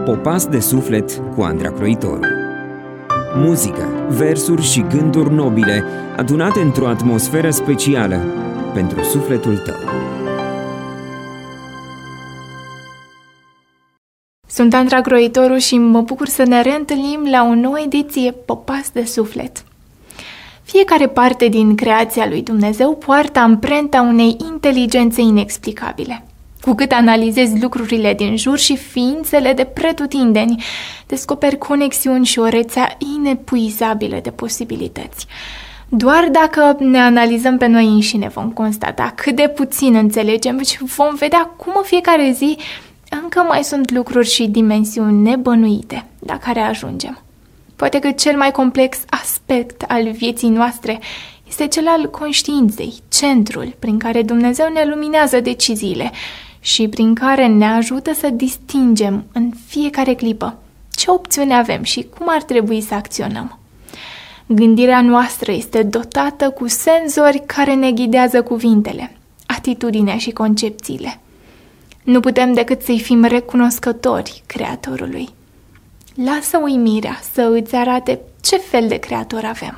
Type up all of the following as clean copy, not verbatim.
Popas de suflet cu Andra Croitoru. Muzică, versuri și gânduri nobile adunate într-o atmosferă specială pentru sufletul tău. Sunt Andra Croitoru și mă bucur să ne reîntâlnim la o nouă ediție Popas de suflet. Fiecare parte din creația lui Dumnezeu poartă amprenta unei inteligențe inexplicabile. Cu cât analizezi lucrurile din jur și ființele de pretutindeni, descoperi conexiuni și o rețea inepuizabilă de posibilități. Doar dacă ne analizăm pe noi înșine vom constata cât de puțin înțelegem și vom vedea cum în fiecare zi încă mai sunt lucruri și dimensiuni nebănuite la care ajungem. Poate că cel mai complex aspect al vieții noastre este cel al conștiinței, centrul prin care Dumnezeu ne luminează deciziile și prin care ne ajută să distingem în fiecare clipă ce opțiune avem și cum ar trebui să acționăm. Gândirea noastră este dotată cu senzori care ne ghidează cuvintele, atitudinea și concepțiile. Nu putem decât să-i fim recunoscători Creatorului. Lasă uimirea să îți arate ce fel de creator avem.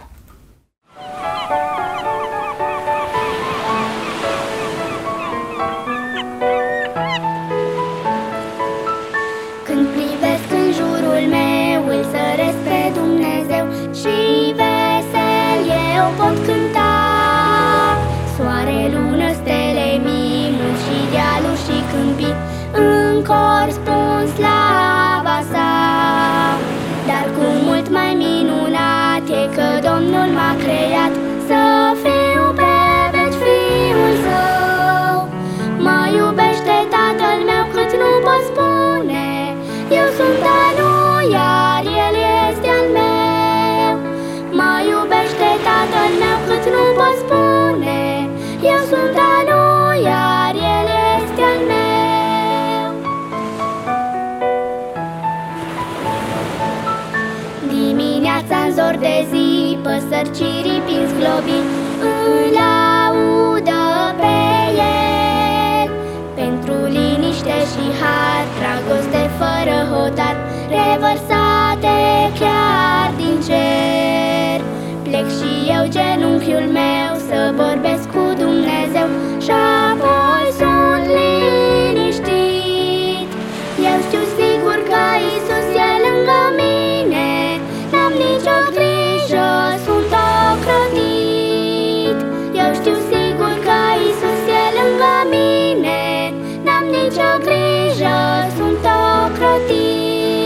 Când privesc în jurul meu, îl săresc pe Dumnezeu și vesel eu pot cânta. Soare, lună, stele, mii, munți și dealuri și câmpii, în cor spun slava sa. Dar cu mult mai minunat e că Domnul m-a creat să fiu pe veci fiul său. Mă iubește Tatăl meu cât nu pot spune, eu sunt al lui, iar El este al meu. Mă iubește Tatăl meu cât nu pot spune, eu sunt al lui, iar El este al meu. Dimineața în zor de zi, păsări ciripi în sclobi, îl laudă pe El. Pentru liniște și har, dragoste fără hotar, revărsate chiar din cer. Plec și eu genunchiul meu să vorbesc cu Dumnezeu și apoi sunt liniștit. Eu știu sigur că Iisus e lângă mine, n-am nicio grijă, sunt ocrotit. Eu știu sigur că Iisus e lângă mine, n-am nicio grijă, sunt ocrotit.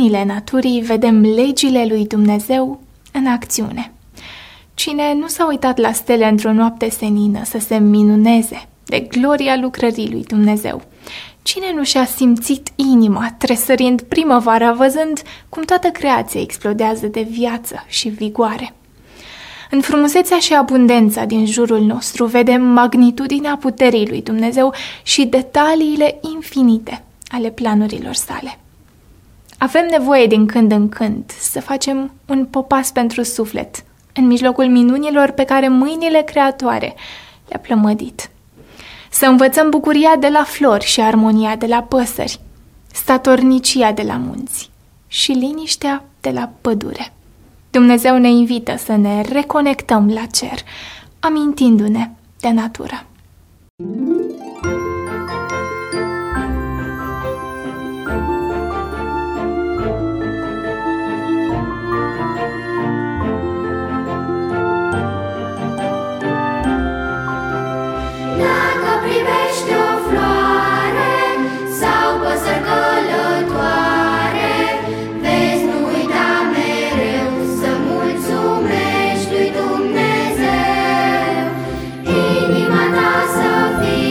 minunile naturii vedem legile lui Dumnezeu în acțiune. Cine nu s-a uitat la stele într-o noapte senină să se minuneze de gloria lucrării lui Dumnezeu? Cine nu și-a simțit inima tresărind primăvara văzând cum toată creația explodează de viață și vigoare? În frumusețea și abundența din jurul nostru vedem magnitudinea puterii lui Dumnezeu și detaliile infinite ale planurilor sale. Avem nevoie din când în când să facem un popas pentru suflet în mijlocul minunilor pe care mâinile creatoare le-a plămădit. Să învățăm bucuria de la flori și armonia de la păsări, statornicia de la munți și liniștea de la pădure. Dumnezeu ne invită să ne reconectăm la cer, amintindu-ne de natură. Dacă privești o floare sau păsări călătoare, vezi, nu uita mereu să mulțumești lui Dumnezeu. Inima ta să fie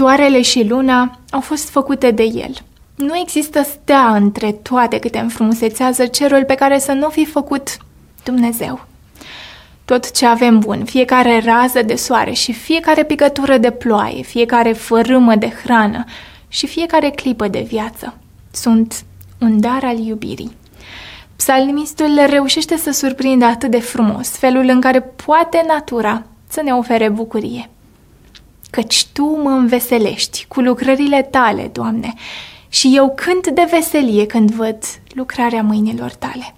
soarele și luna au fost făcute de El. Nu există stea între toate câte înfrumusețează cerul pe care să nu fi făcut Dumnezeu. Tot ce avem bun, fiecare rază de soare și fiecare picătură de ploaie, fiecare fărâmă de hrană și fiecare clipă de viață, sunt un dar al iubirii. Psalmistul reușește să surprindă atât de frumos felul în care poate natura să ne ofere bucurie. Căci Tu mă înveselești cu lucrările Tale, Doamne, și eu cânt de veselie când văd lucrarea mâinilor Tale.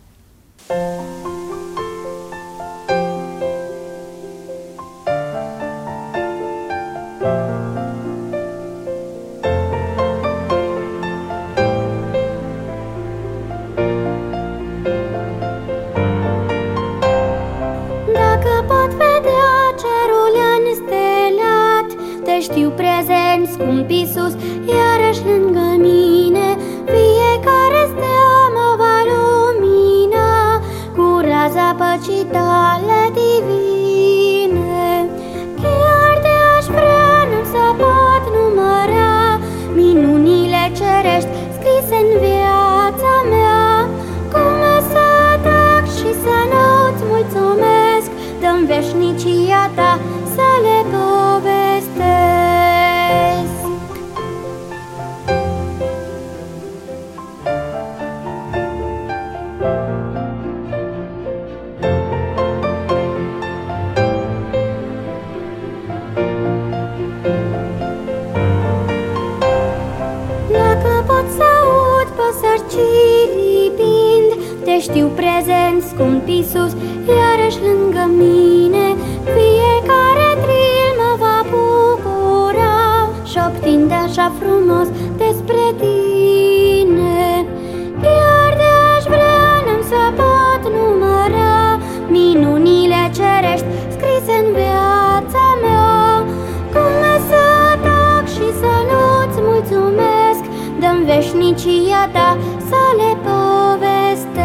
Știu prezent, scump Iisus, iarăși lângă mine. Fiecare stea mă va lumina cu raza păcii Tale divine. Chiar de-aș vrea, nu să pot număra minunile cerești scrise în viața mea. Cum să tac și să nu-ți mulțumesc, dă-mi veșnicia Ta să le povestesc. Te știu prezent, scump Iisus, iarăși lângă mine. Fiecare tril mă va bucura, șoptind așa frumos despre Tine. Chiar de-aș vrea, n-am să pot număra minunile cerești scrise în viața mea. Cum să tac și să nu-ți mulțumesc, dă-mi veșnicia Ta să le povestesc.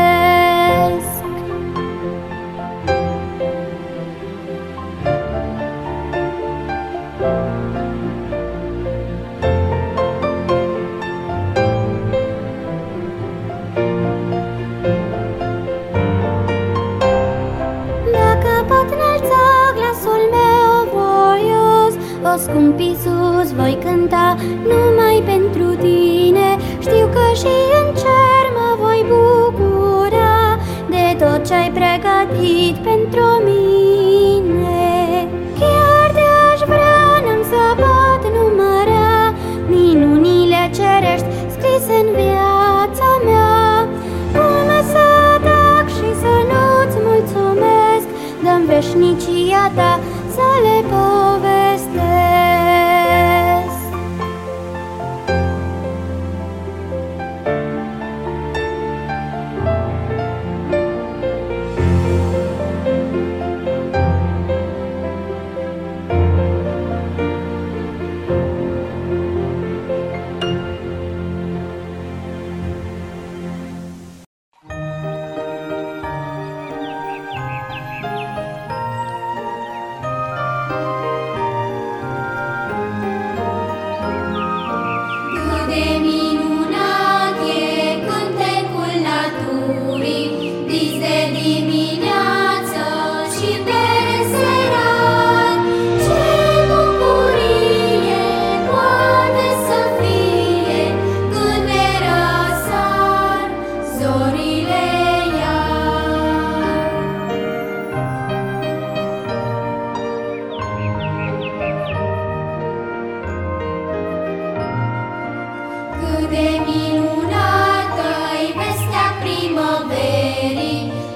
Dacă pot înălța glasul meu voios, o scump Iisus, voi cânta numai pentru Tine. Știu că și în cer mă voi bucura de tot ce-ai pregătit pentru mine. Chiar de-aș vrea, n-am să pot număra minunile cerești scrise în viața mea. Cum să tac și să nu-ți mulțumesc, dă-mi veșnicia Ta să le povestesc. Cât de minunată-i vestea primăverii,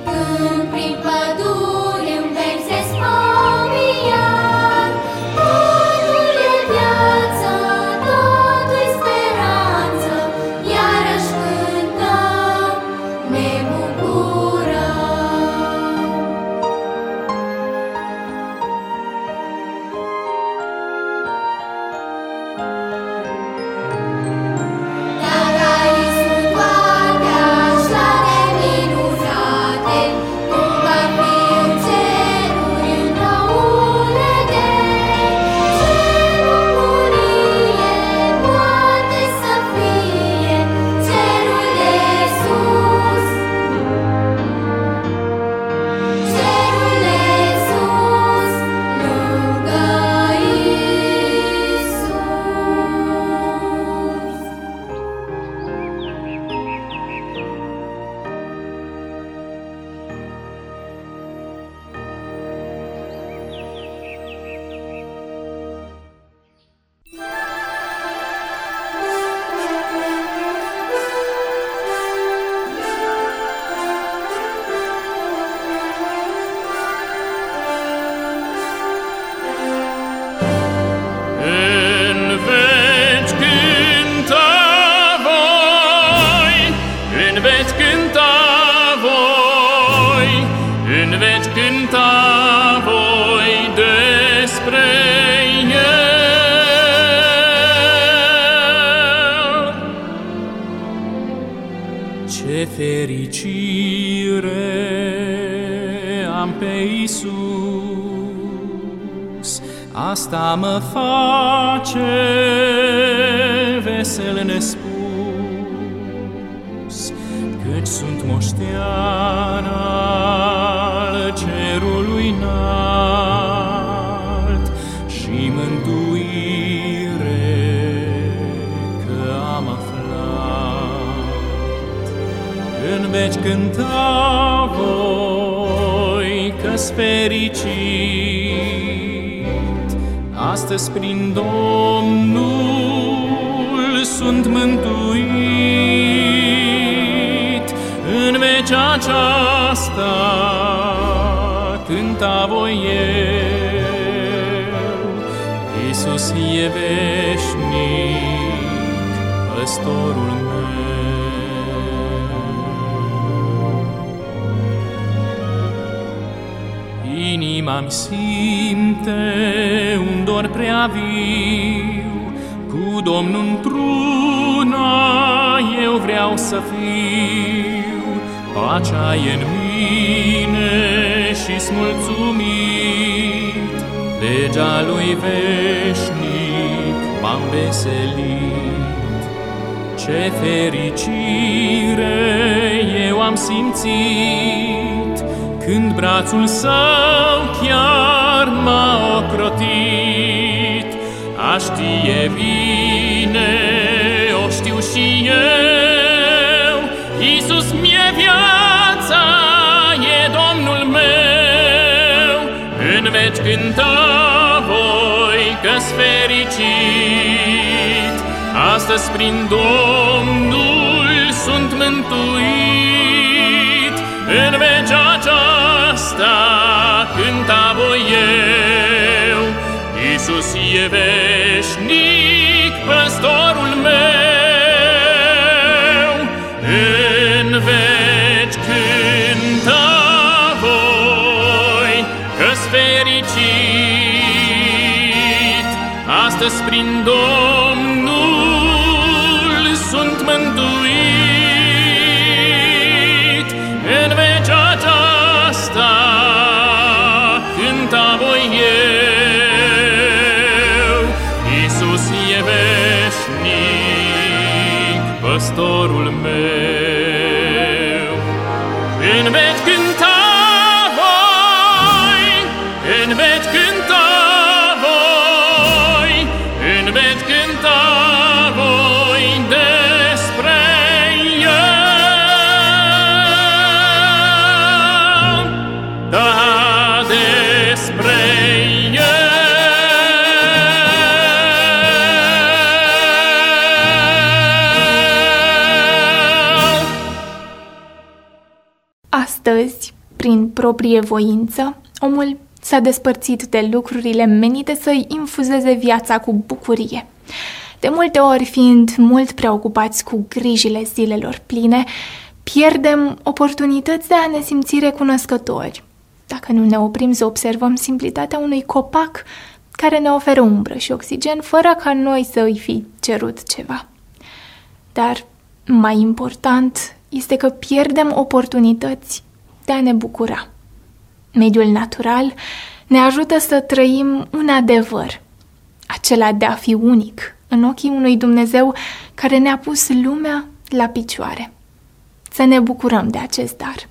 am pe Iisus, asta mă face vesel nespus, căci sunt moștean al cerului înalt și mântuire că am aflat. În veci cânta voi că-s fericit, astăzi prin Domnul sunt mântuit. În veci aceasta cânta voi eu, Iisus e veșnic, păstorul meu. Inima-mi simte un dor prea viu, cu Domnul într-una eu vreau să fiu. Pacea e în mine și-s mulțumit, legea lui veșnic m-am veselit. Ce fericire eu am simțit, când brațul său chiar m-a ocrotit. A știe bine, o știu și eu, Iisus mi-e viața, e Domnul meu. În veci cânta voi că-s fericit, astăzi prin Domnul sunt mântuit. În veci aceasta cânta voi eu, Iisus e veșnic, păstorul meu. În veci cânta voi că-s fericit, astăzi prin Domnul sunt mântuit. În veci aceasta cânta voi eu, Iisus e veșnic, păstorul meu. În veci cânta voi, în veci cânta voi, în veci cânta voi despre el, da, despre el. Astăzi, prin proprie voință, omul s-a despărțit de lucrurile menite să-i infuzeze viața cu bucurie. De multe ori, fiind mult preocupați cu grijile zilelor pline, pierdem oportunități de a ne simți recunoscători, dacă nu ne oprim să observăm simplitatea unui copac care ne oferă umbră și oxigen fără ca noi să îi fi cerut ceva. Dar, mai important, este că pierdem oportunități de a ne bucura. Mediul natural ne ajută să trăim un adevăr, acela de a fi unic în ochii unui Dumnezeu care ne-a pus lumea la picioare. Să ne bucurăm de acest dar.